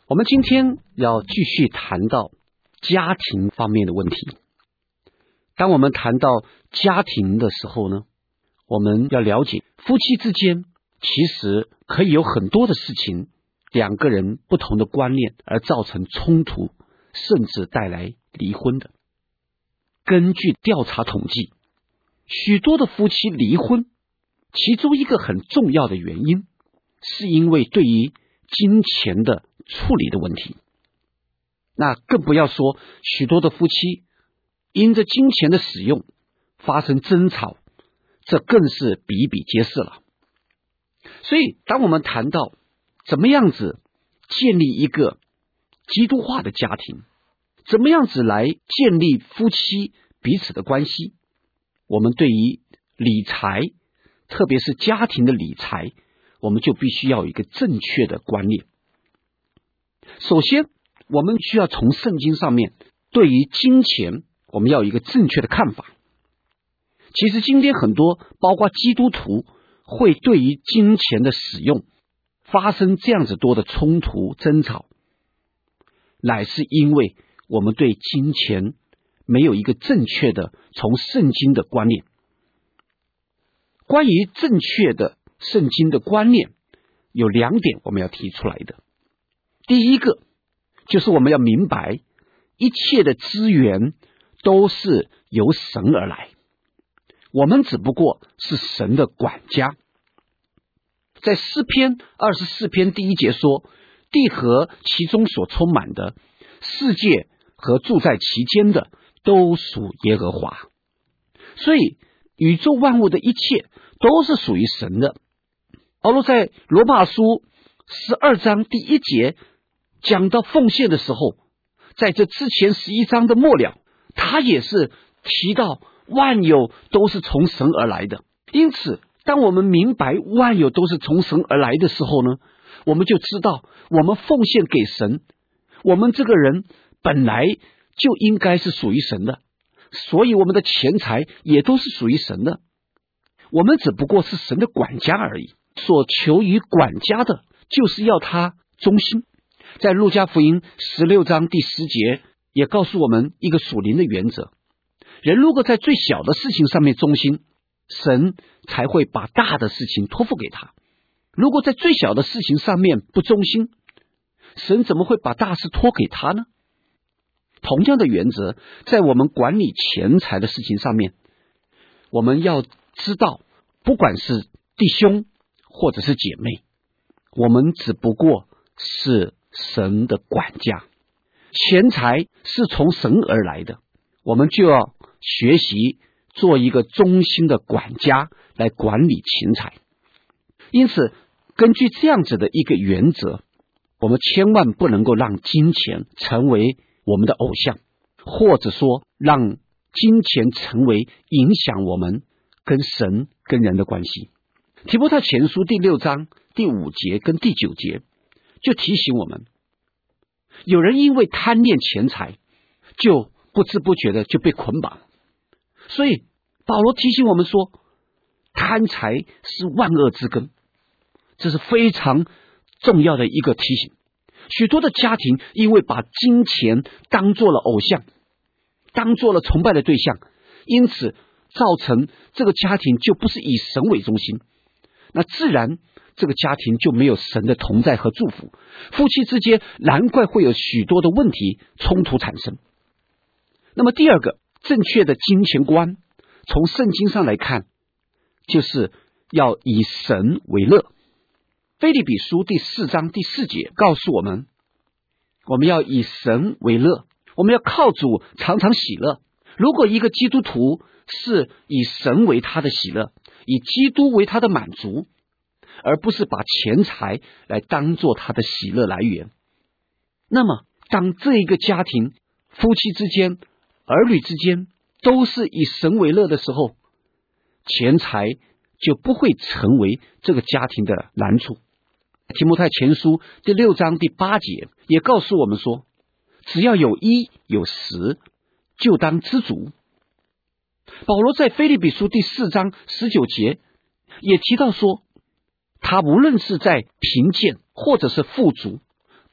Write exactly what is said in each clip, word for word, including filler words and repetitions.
我们今天要继续谈到家庭方面的问题。当我们谈到家庭的时候呢，我们要了解夫妻之间其实可以有很多的事情，两个人不同的观念而造成冲突，甚至带来离婚的。根据调查统计，许多的夫妻离婚，其中一个很重要的原因是因为对于金钱的处理的问题。那更不要说许多的夫妻因着金钱的使用发生争吵，这更是比比皆是了。所以当我们谈到怎么样子建立一个基督化的家庭，怎么样子来建立夫妻彼此的关系，我们对于理财，特别是家庭的理财，我们就必须要有一个正确的观念。首先我们需要从圣经上面对于金钱我们要有一个正确的看法。其实今天很多包括基督徒会对于金钱的使用发生这样子多的冲突争吵，乃是因为我们对金钱没有一个正确的从圣经的观念。关于正确的圣经的观念，有两点我们要提出来的。第一个就是我们要明白一切的资源都是由神而来，我们只不过是神的管家。在诗篇二十四篇第一节说，地和其中所充满的，世界和住在其间的，都属耶和华。所以宇宙万物的一切都是属于神的。保罗在罗马书十二章第一节讲到奉献的时候，在这之前十一章的末了，他也是提到万有都是从神而来的。因此当我们明白万有都是从神而来的时候呢，我们就知道我们奉献给神，我们这个人本来就应该是属于神的，所以我们的钱财也都是属于神的，我们只不过是神的管家而已。所求于管家的就是要他忠心。在路加福音十六章第十节也告诉我们一个属灵的原则，人如果在最小的事情上面忠心，神才会把大的事情托付给他。如果在最小的事情上面不忠心，神怎么会把大事托给他呢？同样的原则，在我们管理钱财的事情上面，我们要知道，不管是弟兄或者是姐妹，我们只不过是神的管家，钱财是从神而来的，我们就要学习做一个忠心的管家来管理钱财。因此根据这样子的一个原则，我们千万不能够让金钱成为我们的偶像，或者说让金钱成为影响我们跟神跟人的关系。提摩太前书第六章第五节跟第九节就提醒我们，有人因为贪恋钱财，就不知不觉的就被捆绑。所以保罗提醒我们说，贪财是万恶之根，这是非常重要的一个提醒。许多的家庭因为把金钱当作了偶像，当作了崇拜的对象，因此造成这个家庭就不是以神为中心，那自然这个家庭就没有神的同在和祝福，夫妻之间难怪会有许多的问题冲突产生。那么第二个正确的金钱观，从圣经上来看，就是要以神为乐。腓立比书第四章第四节告诉我们，我们要以神为乐，我们要靠主常常喜乐。如果一个基督徒是以神为他的喜乐，以基督为他的满足，而不是把钱财来当作他的喜乐来源，那么当这一个家庭夫妻之间儿女之间都是以神为乐的时候，钱财就不会成为这个家庭的难处。提摩太前书第六章第八节也告诉我们说，只要有一有十，就当知足。保罗在腓立比书第四章十九节也提到说，他无论是在贫贱或者是富足，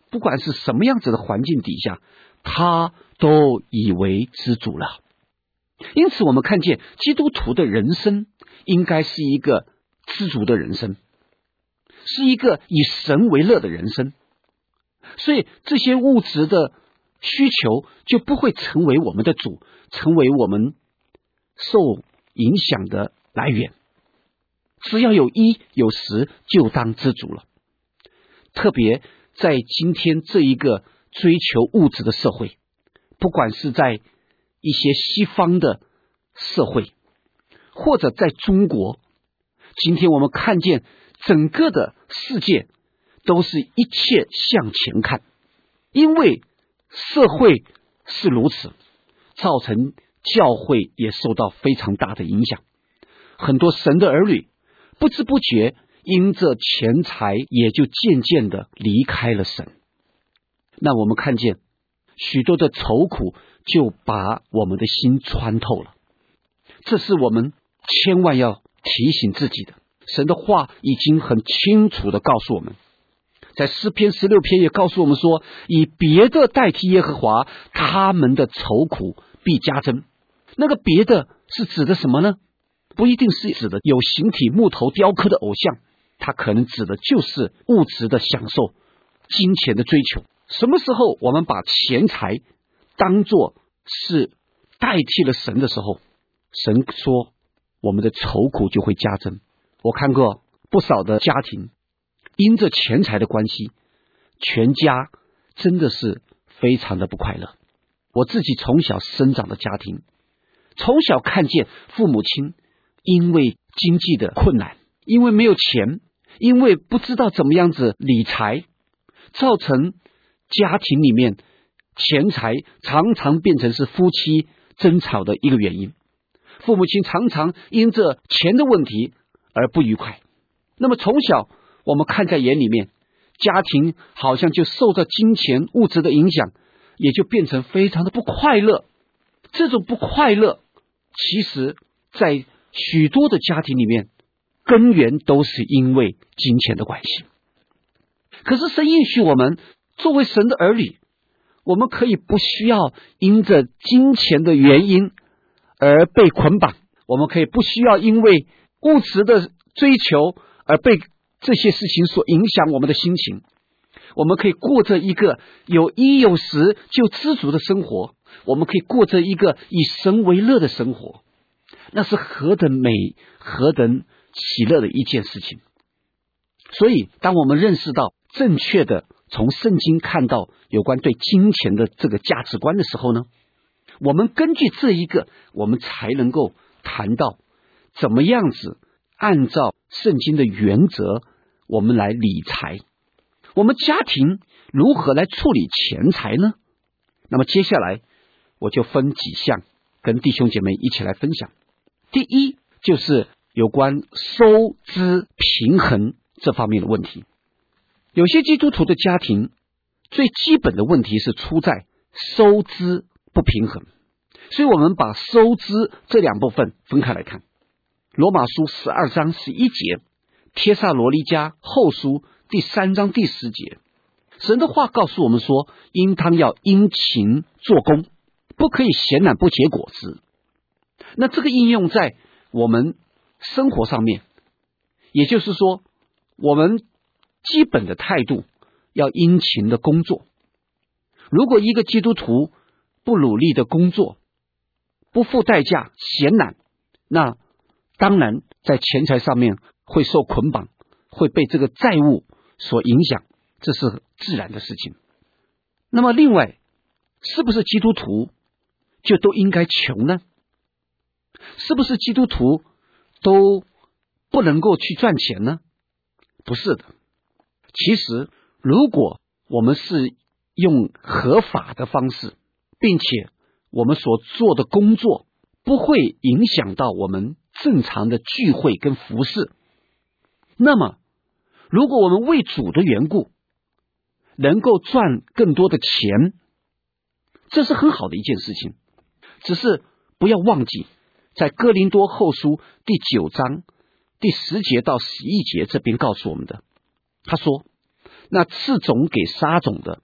不管是什么样子的环境底下，他都以为知足了。因此我们看见基督徒的人生应该是一个知足的人生，是一个以神为乐的人生。所以这些物质的需求就不会成为我们的主，成为我们受影响的来源。只要有衣有食，就当知足了。特别在今天这一个追求物质的社会，不管是在一些西方的社会，或者在中国，今天我们看见整个的世界都是一切向前看，因为社会是如此，造成教会也受到非常大的影响。很多神的儿女不知不觉因着钱财也就渐渐的离开了神。那我们看见许多的愁苦就把我们的心穿透了，这是我们千万要提醒自己的。神的话已经很清楚的告诉我们，在诗篇十六篇也告诉我们说，以别的代替耶和华，他们的愁苦必加增。那个别的是指的什么呢？不一定是指的有形体木头雕刻的偶像，它可能指的就是物质的享受，金钱的追求。什么时候我们把钱财当作是代替了神的时候，神说我们的愁苦就会加增。我看过不少的家庭因着钱财的关系，全家真的是非常的不快乐。我自己从小生长的家庭，从小看见父母亲因为经济的困难，因为没有钱，因为不知道怎么样子理财，造成家庭里面钱财常常变成是夫妻争吵的一个原因。父母亲常常因着钱的问题而不愉快。那么从小我们看在眼里面，家庭好像就受到金钱物质的影响，也就变成非常的不快乐。这种不快乐其实在许多的家庭里面根源都是因为金钱的关系。可是神允许我们作为神的儿女，我们可以不需要因着金钱的原因而被捆绑，我们可以不需要因为物质的追求而被这些事情所影响我们的心情。我们可以过着一个有衣有食就知足的生活，我们可以过着一个以神为乐的生活，那是何等美何等喜乐的一件事情。所以当我们认识到正确的从圣经看到有关对金钱的这个价值观的时候呢，我们根据这一个，我们才能够谈到怎么样子按照圣经的原则我们来理财，我们家庭如何来处理钱财呢？那么接下来我就分几项跟弟兄姐妹一起来分享。第一就是有关收支平衡这方面的问题。有些基督徒的家庭最基本的问题是出在收支不平衡，所以我们把收支这两部分分开来看。罗马书十二章十一节，帖撒罗尼迦后书第三章第十节，神的话告诉我们说，应当要殷勤做工，不可以闲懒不结果子。那这个应用在我们生活上面，也就是说我们基本的态度要殷勤的工作。如果一个基督徒不努力的工作，不付代价，闲懒，那当然在钱财上面会受捆绑，会被这个债务所影响，这是自然的事情。那么另外，是不是基督徒就都应该穷呢？是不是基督徒都不能够去赚钱呢？不是的。其实如果我们是用合法的方式，并且我们所做的工作不会影响到我们正常的聚会跟服事，那么如果我们为主的缘故能够赚更多的钱，这是很好的一件事情。只是不要忘记，在哥林多后书第九章第十节到十一节这边告诉我们的，他说，那赐种给撒种的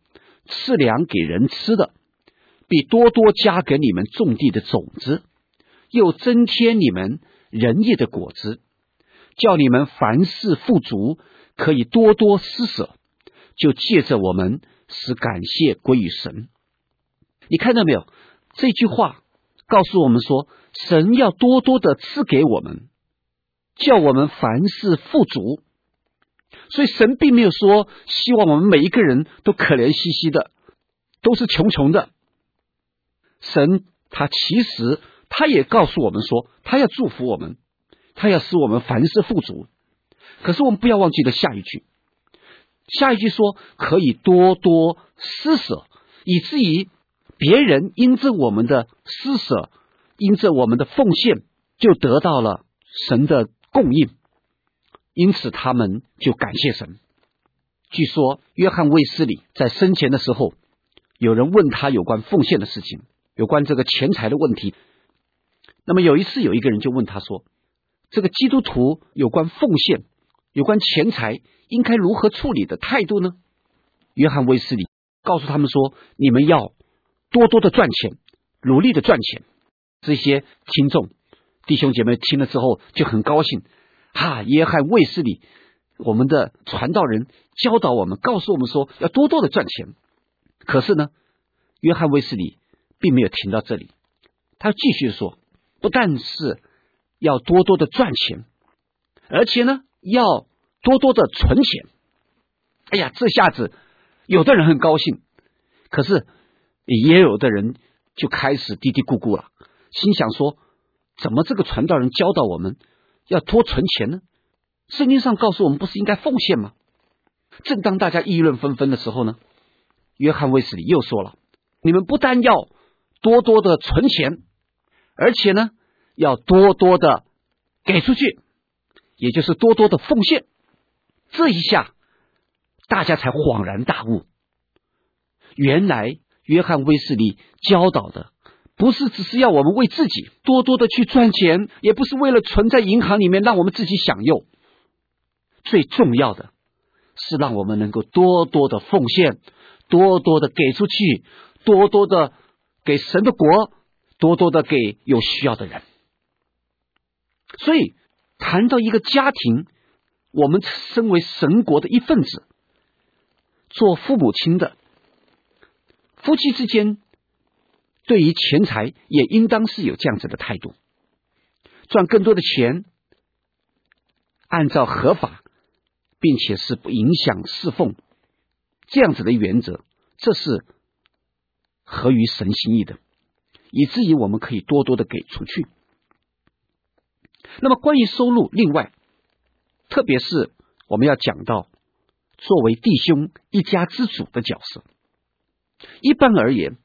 赐粮给人吃的，必多多加给你们种地的种子，又增添你们仁义的果子，叫你们凡事富足，可以多多施舍，就借着我们使感谢归于神。你看到没有？这句话告诉我们说，神要多多的赐给我们，叫我们凡事富足。所以神并没有说希望我们每一个人都可怜兮兮的，都是穷穷的。神他其实他也告诉我们说，他要祝福我们，他要使我们凡事富足。可是我们不要忘记了下一句，下一句说可以多多施舍，以至于别人因着我们的施舍，因着我们的奉献，就得到了神的供应，因此他们就感谢神。据说约翰卫斯理在生前的时候，有人问他有关奉献的事情，有关这个钱财的问题。那么有一次有一个人就问他说，这个基督徒有关奉献，有关钱财应该如何处理的态度呢？约翰卫斯理告诉他们说，你们要多多的赚钱，努力的赚钱。这些听众弟兄姐妹听了之后就很高兴，哈，约翰卫斯理我们的传道人教导我们，告诉我们说要多多的赚钱。可是呢，约翰卫斯理并没有停到这里，他继续说，不但是要多多的赚钱，而且呢要多多的存钱。哎呀，这下子有的人很高兴，可是也有的人就开始嘀嘀咕咕了，心想说，怎么这个传道人教导我们要多存钱呢？圣经上告诉我们不是应该奉献吗？正当大家议论纷纷的时候呢，约翰卫斯理又说了，你们不但要多多的存钱，而且呢要多多的给出去，也就是多多的奉献。这一下大家才恍然大悟，原来约翰卫斯理教导的不是只是要我们为自己多多的去赚钱，也不是为了存在银行里面让我们自己享用，最重要的是让我们能够多多的奉献，多多的给出去，多多的给神的国，多多的给有需要的人。所以谈到一个家庭，我们身为神国的一份子，做父母亲的夫妻之间，对于钱财也应当是有这样子的态度，赚更多的钱，按照合法并且是不影响侍奉这样子的原则，这是合于神心意的，以至于我们可以多多的给出去。那么关于收入，另外特别是我们要讲到作为弟兄一家之主的角色。一般而言，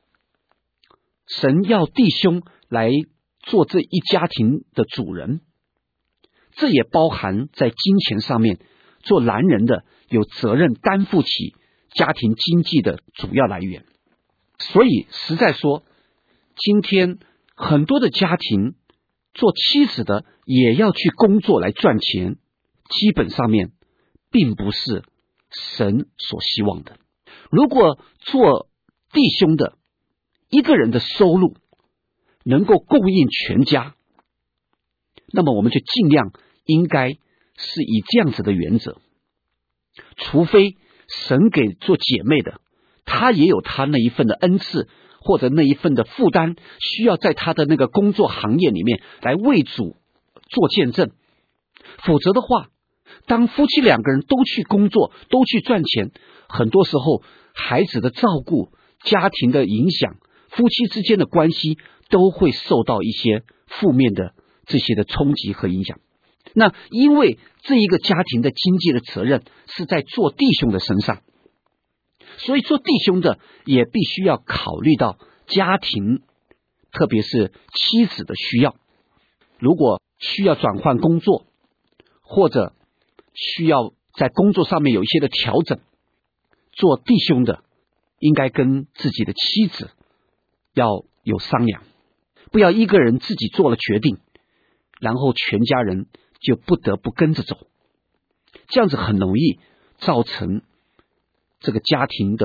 神要弟兄来做这一家庭的主人，这也包含在金钱上面，做男人的有责任担负起家庭经济的主要来源。所以实在说，今天很多的家庭做妻子的也要去工作来赚钱，基本上面并不是神所希望的。如果做弟兄的一个人的收入能够供应全家，那么我们就尽量应该是以这样子的原则，除非神给做姐妹的，她也有她那一份的恩赐，或者那一份的负担，需要在她的那个工作行业里面来为主做见证。否则的话，当夫妻两个人都去工作，都去赚钱，很多时候孩子的照顾，家庭的影响，夫妻之间的关系都会受到一些负面的这些的冲击和影响。那因为这一个家庭的经济的责任是在做弟兄的身上，所以做弟兄的也必须要考虑到家庭，特别是妻子的需要。如果需要转换工作，或者需要在工作上面有一些的调整，做弟兄的应该跟自己的妻子要有商量，不要一个人自己做了决定，然后全家人就不得不跟着走，这样子很容易造成这个家庭的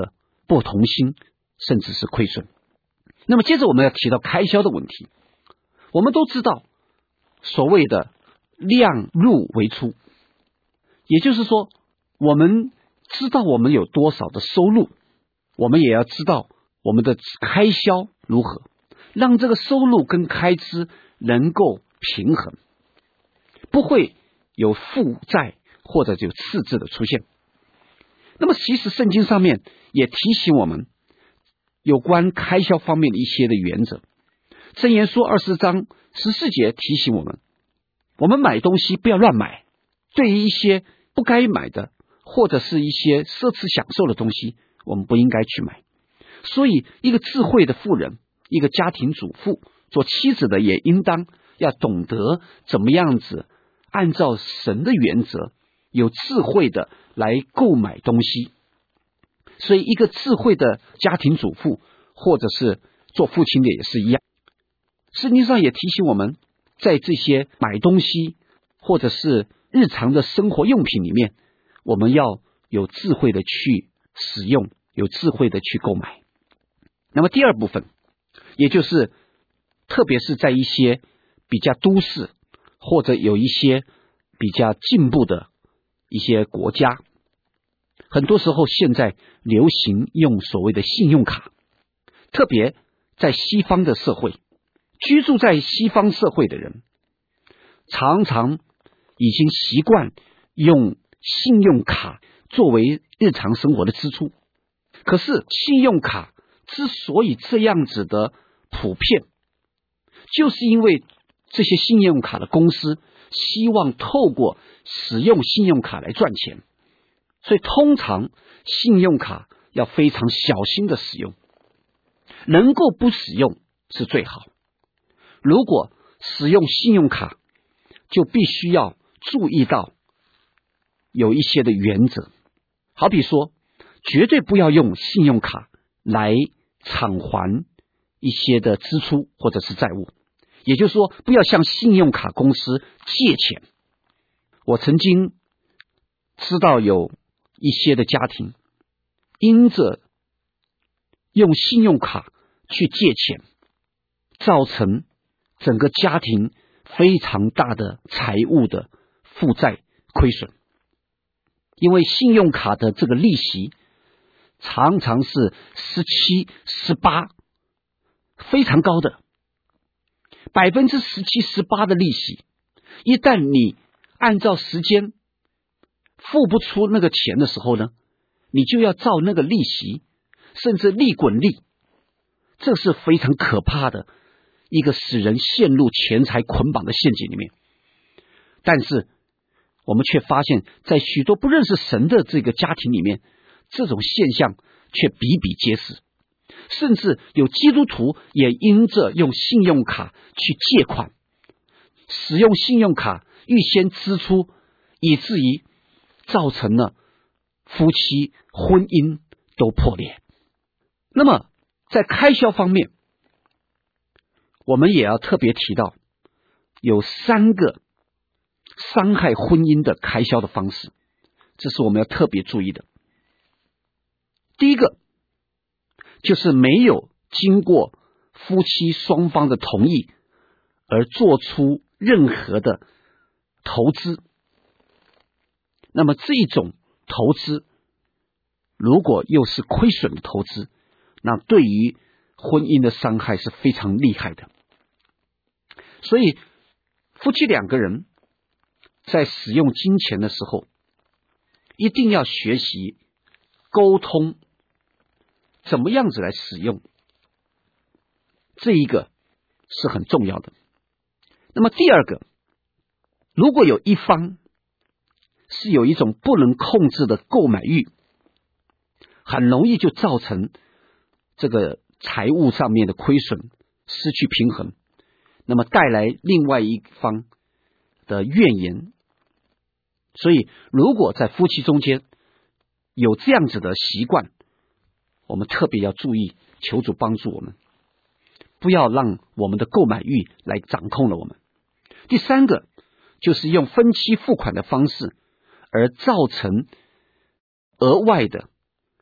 不同心，甚至是亏损。那么接着我们要提到开销的问题。我们都知道所谓的量入为出，也就是说我们知道我们有多少的收入，我们也要知道我们的开销如何，让这个收入跟开支能够平衡，不会有负债或者有赤字的出现。那么其实圣经上面也提醒我们有关开销方面的一些的原则。箴言书二十章十四节提醒我们，我们买东西不要乱买，对于一些不该买的或者是一些奢侈享受的东西，我们不应该去买。所以一个智慧的妇人，一个家庭主妇，做妻子的也应当要懂得怎么样子按照神的原则，有智慧的来购买东西。所以一个智慧的家庭主妇或者是做父亲的也是一样。圣经上也提醒我们，在这些买东西或者是日常的生活用品里面，我们要有智慧的去使用，有智慧的去购买。那么第二部分，也就是特别是在一些比较都市或者有一些比较进步的一些国家，很多时候现在流行用所谓的信用卡，特别在西方的社会，居住在西方社会的人常常已经习惯用信用卡作为日常生活的支出。可是信用卡之所以这样子的普遍，就是因为这些信用卡的公司希望透过使用信用卡来赚钱，所以通常信用卡要非常小心的使用，能够不使用是最好。如果使用信用卡，就必须要注意到有一些的原则，好比说绝对不要用信用卡来偿还一些的支出或者是债务，也就是说不要向信用卡公司借钱。我曾经知道有一些的家庭因着用信用卡去借钱，造成整个家庭非常大的财务的负债亏损。因为信用卡的这个利息常常是十七、十八，非常高的，百分之十七、十八的利息，一旦你按照时间付不出那个钱的时候呢，你就要照那个利息，甚至利滚利，这是非常可怕的一个使人陷入钱财捆绑的陷阱里面。但是我们却发现在许多不认识神的这个家庭里面，这种现象却比比皆是，甚至有基督徒也因着用信用卡去借款，使用信用卡预先支出，以至于造成了夫妻婚姻都破裂。那么在开销方面，我们也要特别提到有三个伤害婚姻的开销的方式，这是我们要特别注意的。第一个就是没有经过夫妻双方的同意而做出任何的投资，那么这一种投资如果又是亏损的投资，那对于婚姻的伤害是非常厉害的。所以夫妻两个人在使用金钱的时候，一定要学习沟通怎么样子来使用，这一个是很重要的。那么第二个，如果有一方是有一种不能控制的购买欲，很容易就造成这个财务上面的亏损，失去平衡，那么带来另外一方的怨言。所以如果在夫妻中间有这样子的习惯，我们特别要注意，求主帮助我们，不要让我们的购买欲来掌控了我们。第三个就是用分期付款的方式而造成额外的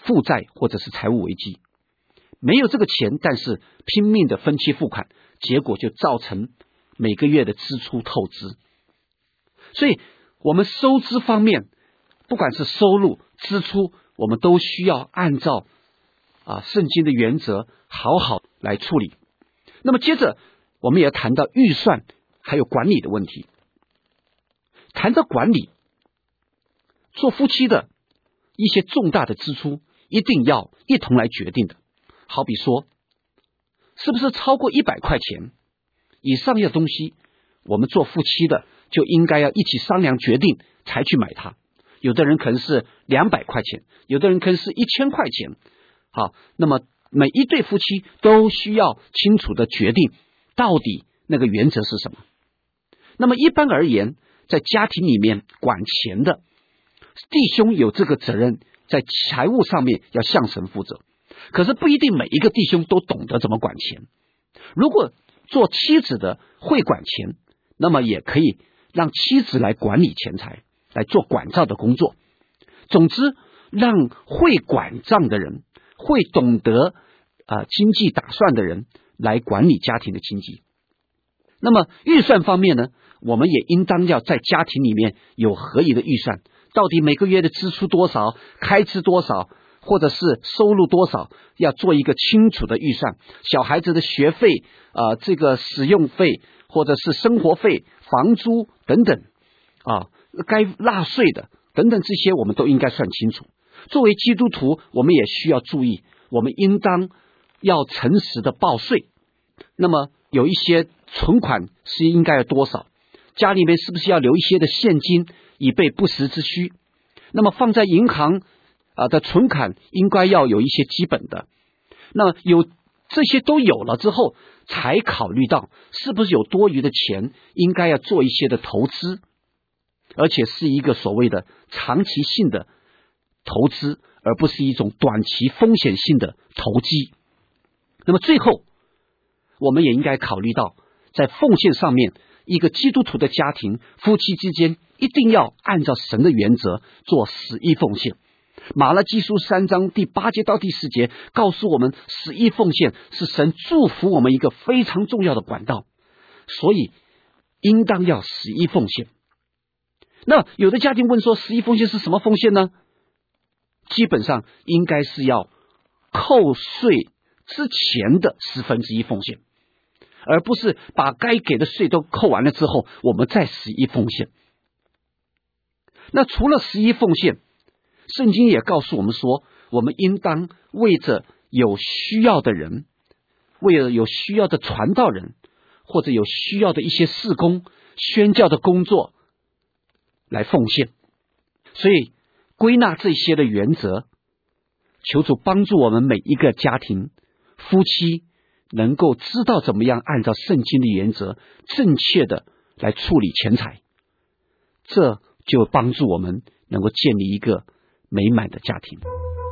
负债或者是财务危机。没有这个钱，但是拼命的分期付款，结果就造成每个月的支出透支。所以我们收支方面，不管是收入支出，我们都需要按照啊圣经的原则好好来处理。那么接着我们也谈到预算还有管理的问题。谈到管理，做夫妻的一些重大的支出一定要一同来决定的。好比说，是不是超过一百块钱以上的东西，我们做夫妻的就应该要一起商量决定才去买它。有的人可能是两百块钱，有的人可能是一千块钱。好，那么每一对夫妻都需要清楚的决定到底那个原则是什么。那么一般而言，在家庭里面管钱的弟兄有这个责任，在财务上面要向神负责。可是不一定每一个弟兄都懂得怎么管钱。如果做妻子的会管钱，那么也可以让妻子来管理钱财，来做管账的工作。总之，让会管账的人，会懂得呃经济打算的人来管理家庭的经济。那么预算方面呢，我们也应当要在家庭里面有合宜的预算，到底每个月的支出多少，开支多少，或者是收入多少，要做一个清楚的预算。小孩子的学费、呃、这个使用费，或者是生活费、房租等等啊，该纳税的等等，这些我们都应该算清楚。作为基督徒，我们也需要注意，我们应当要诚实的报税。那么有一些存款是应该有多少，家里面是不是要留一些的现金以备不时之需。那么放在银行啊的存款应该要有一些基本的。那么有这些都有了之后，才考虑到是不是有多余的钱应该要做一些的投资，而且是一个所谓的长期性的投资，而不是一种短期风险性的投机。那么最后我们也应该考虑到，在奉献上面，一个基督徒的家庭夫妻之间一定要按照神的原则做十一奉献。马拉基书三章第八节到第十节告诉我们，十一奉献是神祝福我们一个非常重要的管道，所以应当要十一奉献。那有的家庭问说，十一奉献是什么奉献呢？基本上应该是要扣税之前的十分之一奉献，而不是把该给的税都扣完了之后，我们再十一奉献。那除了十一奉献，圣经也告诉我们说，我们应当为着有需要的人，为了有需要的传道人，或者有需要的一些事工、宣教的工作来奉献。所以归纳这些的原则，求主帮助我们每一个家庭夫妻能够知道怎么样按照圣经的原则正确的来处理钱财，这就帮助我们能够建立一个美满的家庭。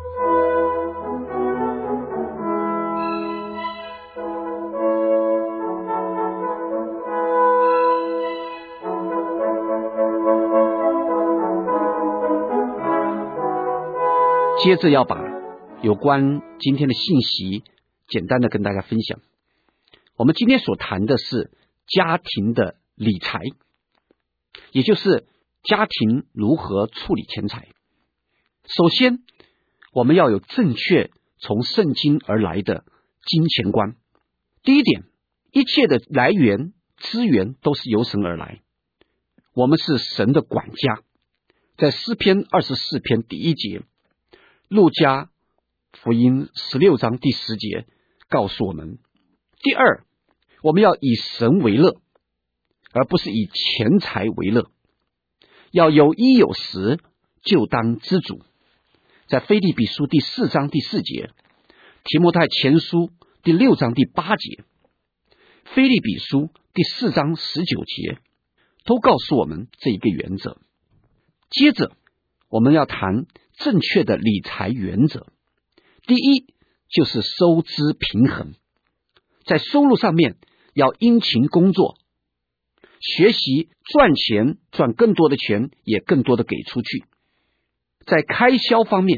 接着要把有关今天的信息简单的跟大家分享。我们今天所谈的是家庭的理财，也就是家庭如何处理钱财。首先我们要有正确从圣经而来的金钱观。第一点，一切的来源资源都是由神而来，我们是神的管家。在诗篇二十四篇第一节，路加福音十六章第十节告诉我们，第二，我们要以神为乐，而不是以钱财为乐，要有衣有食，就当知足。在腓立比书第四章第四节，提摩太前书第六章第八节，腓立比书第四章十九节都告诉我们这一个原则。接着我们要谈正确的理财原则。第一，就是收支平衡。在收入上面要殷勤工作，学习赚钱，赚更多的钱，也更多的给出去。在开销方面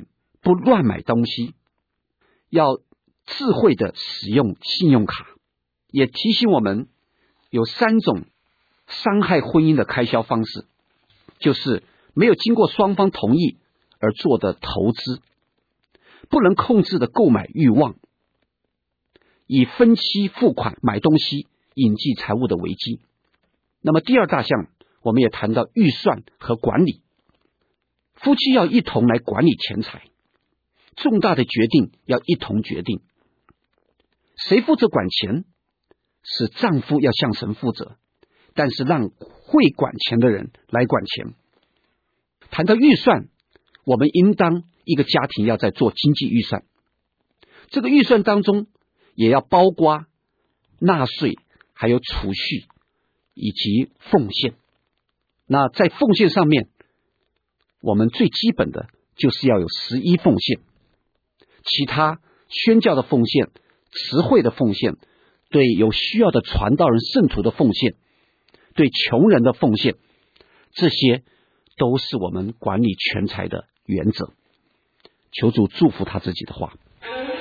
不乱买东西，要智慧的使用信用卡，也提醒我们有三种伤害婚姻的开销方式，就是没有经过双方同意而做的投资，不能控制的购买欲望，以分期付款买东西引进财务的危机。那么第二大项，我们也谈到预算和管理，夫妻要一同来管理钱财，重大的决定要一同决定。谁负责管钱？是丈夫要向神负责，但是让会管钱的人来管钱。谈到预算，我们应当一个家庭要在做经济预算，这个预算当中也要包括纳税，还有储蓄以及奉献。那在奉献上面，我们最基本的就是要有十一奉献，其他宣教的奉献、慈惠的奉献，对有需要的传道人圣徒的奉献，对穷人的奉献，这些都是我们管理钱财的原则。求主祝福他自己的话。